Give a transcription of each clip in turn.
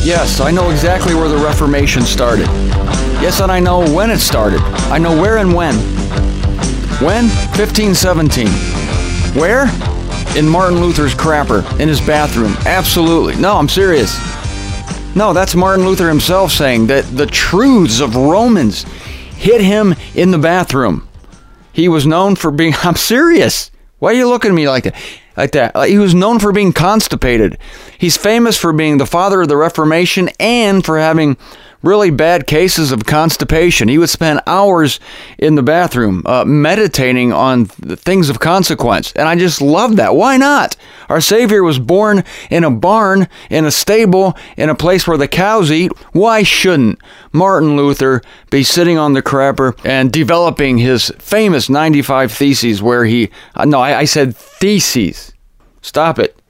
Yes, I know exactly where the Reformation started. Yes, and I know when it started. I know where and when. When? 1517. Where? In Martin Luther's crapper, in his bathroom. Absolutely. No, I'm serious. No, that's Martin Luther himself saying that the truths of Romans hit him in the bathroom. He was known for being... I'm serious. Why are you looking at me like that? He was known for being constipated. He's famous for being the father of the Reformation and for having really bad cases of constipation. He would spend hours in the bathroom meditating on the things of consequence. And I just love that. Why not? Our Savior was born in a barn, in a stable, in a place where the cows eat. Why shouldn't Martin Luther be sitting on the crapper and developing his famous 95 Theses where he... I said theses. Stop it.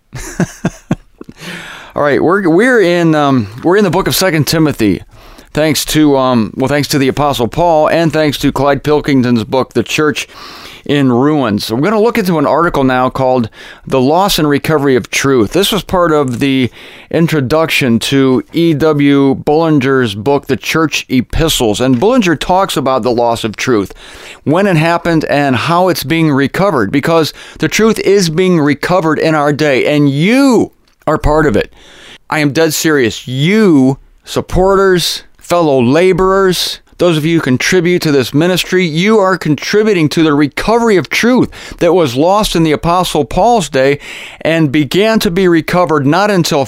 All right, we're in the book of 2 Timothy. Thanks to the Apostle Paul and thanks to Clyde Pilkington's book, The Church in Ruins. We're going to look into an article now called The Loss and Recovery of Truth. This was part of the introduction to E.W. Bullinger's book, The Church Epistles. And Bullinger talks about the loss of truth, when it happened and how it's being recovered, because the truth is being recovered in our day, and you are part of it. I am dead serious. You, supporters, fellow laborers, those of you who contribute to this ministry, you are contributing to the recovery of truth that was lost in the Apostle Paul's day and began to be recovered not until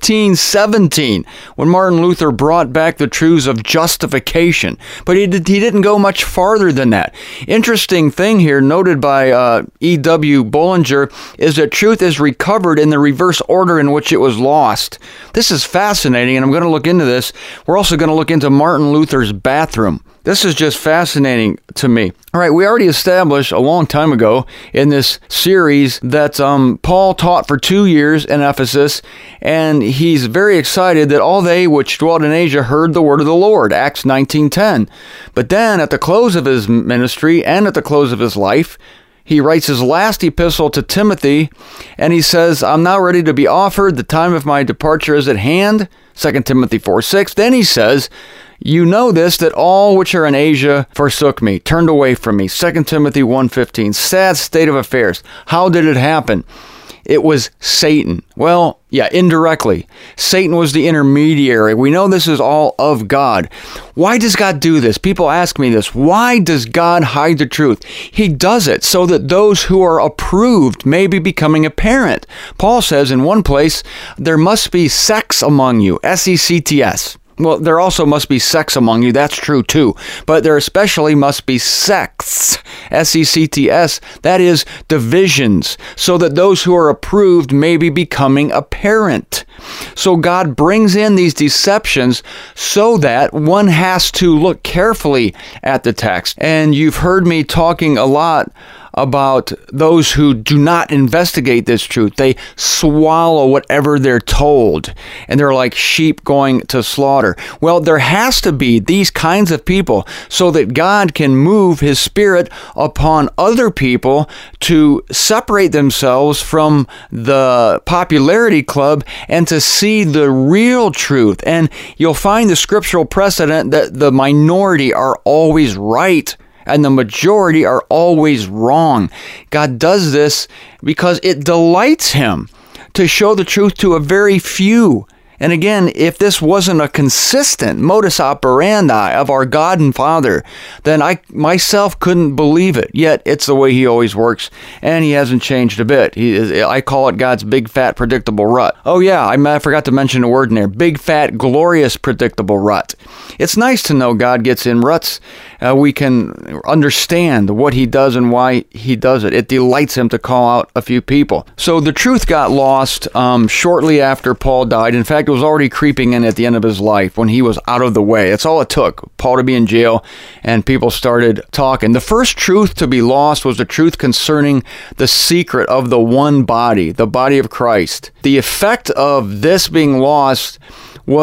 1517, when Martin Luther brought back the truths of justification. But he didn't go much farther than that. Interesting thing here, noted by E.W. Bullinger, is that truth is recovered in the reverse order in which it was lost. This is fascinating, and I'm going to look into this. We're also going to look into Martin Luther's bathroom. This is just fascinating to me. All right, we already established a long time ago in this series that Paul taught for 2 years in Ephesus, and he's very excited that all they which dwelt in Asia heard the word of the Lord, Acts 19:10. But then at the close of his ministry and at the close of his life, he writes his last epistle to Timothy, and he says, I'm now ready to be offered. The time of my departure is at hand, 2 Timothy 4:6. Then he says, you know this, that all which are in Asia forsook me, turned away from me. 2 Timothy 1:15. Sad state of affairs. How did it happen? It was Satan. Well, yeah, indirectly. Satan was the intermediary. We know this is all of God. Why does God do this? People ask me this. Why does God hide the truth? He does it so that those who are approved may be becoming apparent. Paul says in one place, there must be sex among you, S-E-C-T-S. Well, there also must be sex among you. That's true, too. But there especially must be sects, S-E-C-T-S. That is, divisions, so that those who are approved may be becoming apparent. So God brings in these deceptions so that one has to look carefully at the text. And you've heard me talking a lot about those who do not investigate this truth. They swallow whatever they're told, and they're like sheep going to slaughter. Well, there has to be these kinds of people so that God can move His Spirit upon other people to separate themselves from the popularity club and to see the real truth. And you'll find the scriptural precedent that the minority are always right and the majority are always wrong. God does this because it delights Him to show the truth to a very few. And again, if this wasn't a consistent modus operandi of our God and Father, then I myself couldn't believe it. Yet it's the way He always works, and He hasn't changed a bit. I call it God's big, fat, predictable rut. Oh yeah, I forgot to mention a word in there. Big, fat, glorious, predictable rut. It's nice to know God gets in ruts. We can understand what He does and why He does it. It delights Him to call out a few people. So the truth got lost shortly after Paul died. In fact, it was already creeping in at the end of his life when he was out of the way. That's all it took, Paul to be in jail, and people started talking. The first truth to be lost was the truth concerning the secret of the one body, the body of Christ. The effect of this being lost was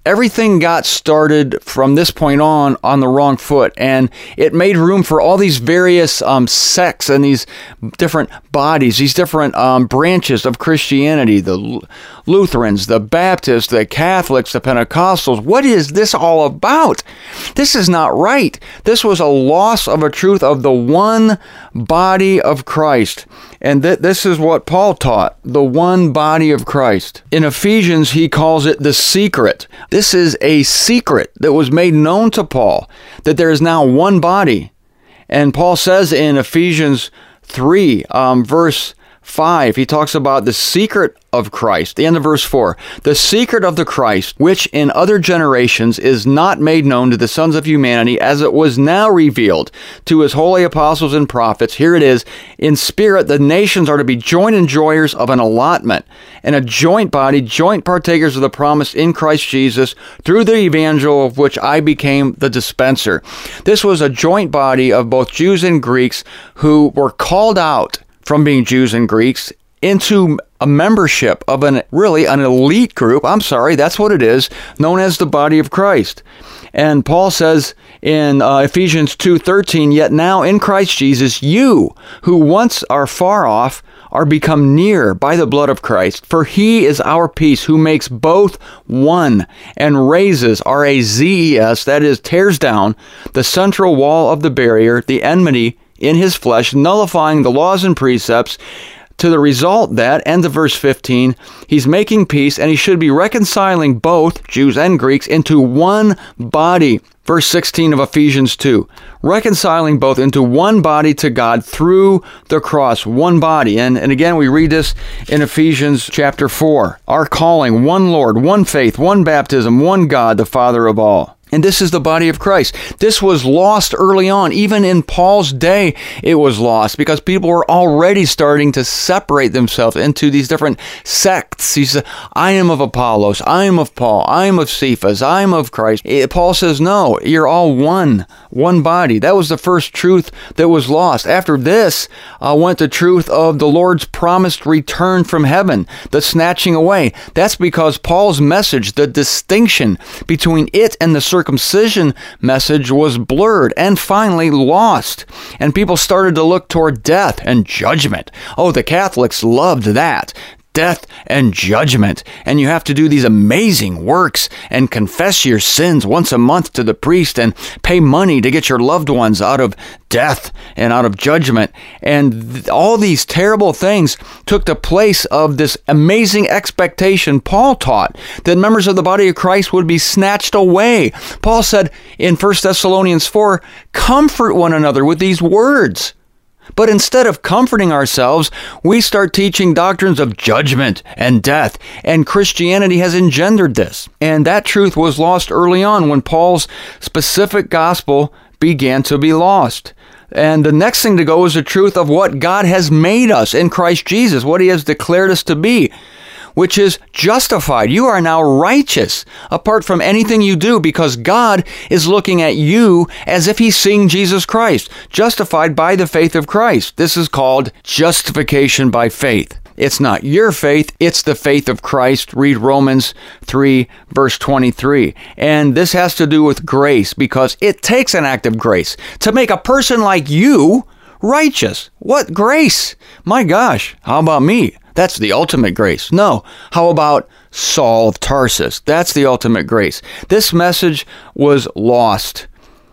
everything got started from this point on the wrong foot, and it made room for all these various sects and these different bodies, these different branches of Christianity, the Lutherans, the Baptists, the Catholics, the Pentecostals. What is this all about? This is not right. This was a loss of a truth of the one body of Christ. And this is what Paul taught, the one body of Christ. In Ephesians, he calls it the secret. This is a secret that was made known to Paul, that there is now one body. And Paul says in Ephesians 3, verse 5, he talks about the secret of Christ. The end of verse 4. The secret of the Christ, which in other generations is not made known to the sons of humanity, as it was now revealed to his holy apostles and prophets. Here it is. In spirit, the nations are to be joint enjoyers of an allotment and a joint body, joint partakers of the promise in Christ Jesus, through the evangel of which I became the dispenser. This was a joint body of both Jews and Greeks who were called out from being Jews and Greeks into a membership of an elite group. That's what it is, known as the body of Christ. And Paul says in Ephesians 2:13, yet now in Christ Jesus, you who once are far off are become near by the blood of Christ. For he is our peace, who makes both one and raises, R-A-Z-E-S, that is, tears down the central wall of the barrier, the enmity in his flesh, nullifying the laws and precepts, to the result that, end of verse 15, he's making peace, and he should be reconciling both Jews and Greeks into one body. Verse 16 of Ephesians 2, reconciling both into one body to God through the cross, one body. And again, we read this in Ephesians chapter 4. Our calling, one Lord, one faith, one baptism, one God, the Father of all. And this is the body of Christ. This was lost early on. Even in Paul's day, it was lost because people were already starting to separate themselves into these different sects. He said, I am of Apollos, I am of Paul, I am of Cephas, I am of Christ. Paul says, no, you're all one body. That was the first truth that was lost. After this went the truth of the Lord's promised return from heaven, the snatching away. That's because Paul's message, the distinction between it and the circumcision message, was blurred and finally lost. And people started to look toward death and judgment. Oh, the Catholics loved that. Death and judgment. And you have to do these amazing works and confess your sins once a month to the priest and pay money to get your loved ones out of death and out of judgment. And all these terrible things took the place of this amazing expectation Paul taught, that members of the body of Christ would be snatched away. Paul said in 1 Thessalonians 4, comfort one another with these words. But instead of comforting ourselves, we start teaching doctrines of judgment and death, and Christianity has engendered this. And that truth was lost early on when Paul's specific gospel began to be lost. And the next thing to go is the truth of what God has made us in Christ Jesus, what he has declared us to be, which is justified. You are now righteous apart from anything you do, because God is looking at you as if he's seeing Jesus Christ, justified by the faith of Christ. This is called justification by faith. It's not your faith, it's the faith of Christ. Read Romans 3, verse 23. And this has to do with grace, because it takes an act of grace to make a person like you righteous. What grace? My gosh, how about me? That's the ultimate grace. No, how about Saul of Tarsus? That's the ultimate grace. This message was lost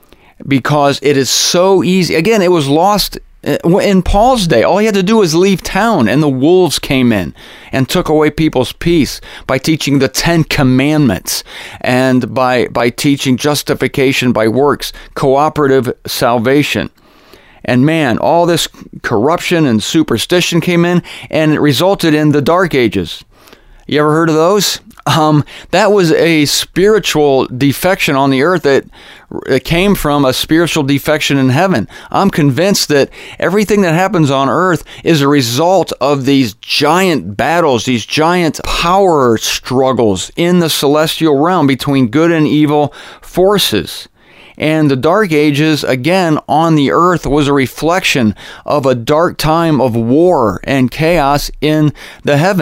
because it is so easy. Again, it was lost in Paul's day. All he had to do was leave town, and the wolves came in and took away people's peace by teaching the 10 Commandments and by teaching justification by works, cooperative salvation. And man, all this corruption and superstition came in, and it resulted in the Dark Ages. You ever heard of those? That was a spiritual defection on the earth that came from a spiritual defection in heaven. I'm convinced that everything that happens on earth is a result of these giant battles, these giant power struggles in the celestial realm between good and evil forces. And the Dark Ages, again, on the earth was a reflection of a dark time of war and chaos in the heavens.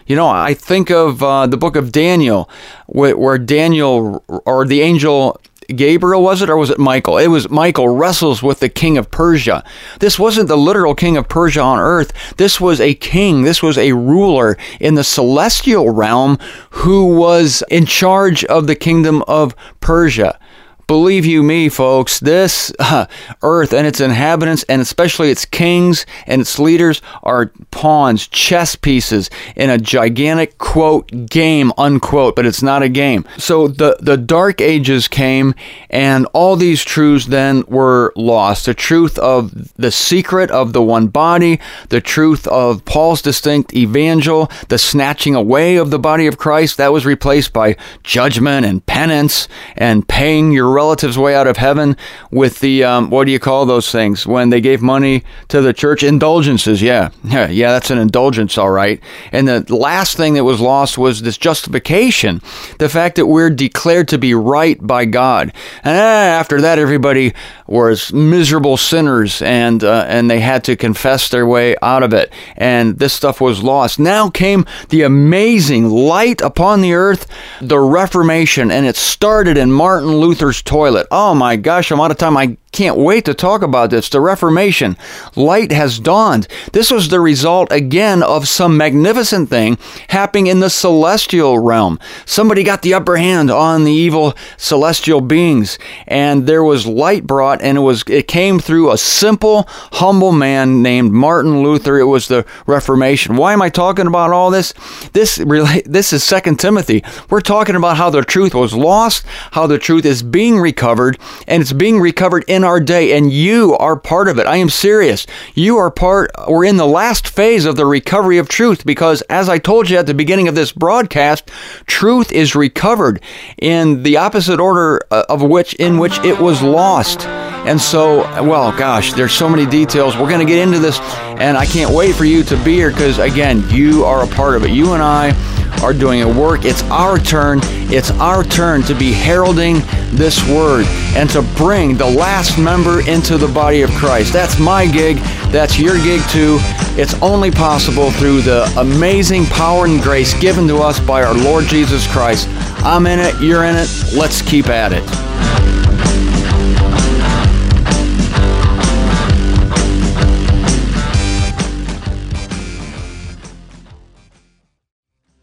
You know, I think of the book of Daniel, where Daniel, or the angel Gabriel, was it, or was it Michael? It was Michael wrestles with the king of Persia. This wasn't the literal king of Persia on earth. This was a king. This was a ruler in the celestial realm who was in charge of the kingdom of Persia. Believe you me, folks, this earth and its inhabitants, and especially its kings and its leaders, are pawns, chess pieces in a gigantic, quote, game, unquote, but it's not a game. So the Dark Ages came, and all these truths then were lost. The truth of the secret of the one body, the truth of Paul's distinct evangel, the snatching away of the body of Christ, that was replaced by judgment and penance and paying your relatives' way out of heaven with the, what do you call those things? When they gave money to the church? Indulgences, yeah, that's an indulgence, all right. And the last thing that was lost was this justification, the fact that we're declared to be right by God. And after that, everybody was miserable sinners, and they had to confess their way out of it. And this stuff was lost. Now came the amazing light upon the earth, the Reformation, and it started in Martin Luther's toilet. Oh my gosh, I'm out of time. I can't wait to talk about this. The Reformation. Light has dawned. This was the result, again, of some magnificent thing happening in the celestial realm. Somebody got the upper hand on the evil celestial beings, and there was light brought, and it came through a simple, humble man named Martin Luther. It was the Reformation. Why am I talking about all this? This is 2 Timothy. We're talking about how the truth was lost, how the truth is being recovered, and it's being recovered in our day, and you are part of it. I am serious. We're in the last phase of the recovery of truth, because as I told you at the beginning of this broadcast, truth is recovered in the opposite order in which it was lost. And so, well, gosh, there's so many details. We're going to get into this, and I can't wait for you to be here, because again, you are a part of it. You and I are doing a work. It's our turn. It's our turn to be heralding this word and to bring the last member into the body of Christ. That's my gig. That's your gig too. It's only possible through the amazing power and grace given to us by our Lord Jesus Christ. I'm in it. You're in it. Let's keep at it.